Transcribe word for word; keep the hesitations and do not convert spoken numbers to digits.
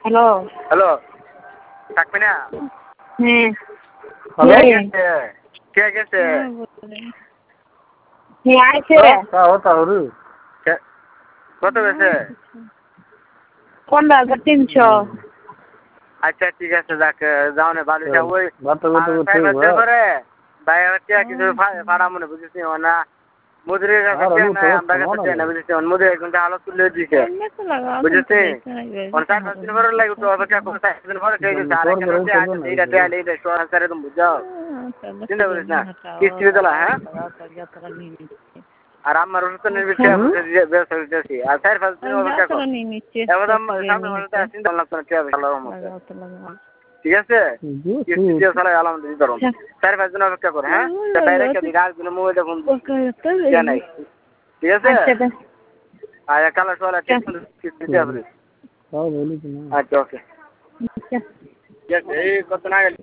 hello hello থাকবে না হ্যাঁ কে গেছে কে গেছে হ্যাঁ আইছে কত গেছে পনেরো হাজার তিনশো আচ্ছা ঠিক আছে যাক যাও না বালিশা ওই করে বাইরে কিছু ভাড়া মনে বুঝেছি না মুদ্রের কাছে নাই আমরা কাছে না বুঝেছি মুদ্রে কিন্তু আলো তুলে দিছে বুঝেছি চার পাঁচ দিন পরে লাগে তো অপেক্ষা করে চার দিন পরে খেয়ে গেছে আর একটা আছে এইটা দেয়াল এইটা সরকারে তুমি বুঝাও চিন্তা করিস না কিস্তি দিলা হ্যাঁ আর আমার অনুষ্ঠানের বিষয়ে ব্যবস্থা করতেছি আর চার পাঁচ দিন অপেক্ষা কর এবার সামনে মাসে চিন্তা করলাম না কে আল্লাহর মধ্যে ঠিক আছে কিস্তি দিয়ে চালাই আলহামদুলিল্লাহ দিতে পারো চার পাঁচ দিন অপেক্ষা করে হ্যাঁ ডাইরেক্ট দিকে আর দিন মোবাইলটা ফোন নাই ঠিক আছে আর কাল সকালে কিস্তি দিতে হবে আচ্ছা ওকে এই কত না গেল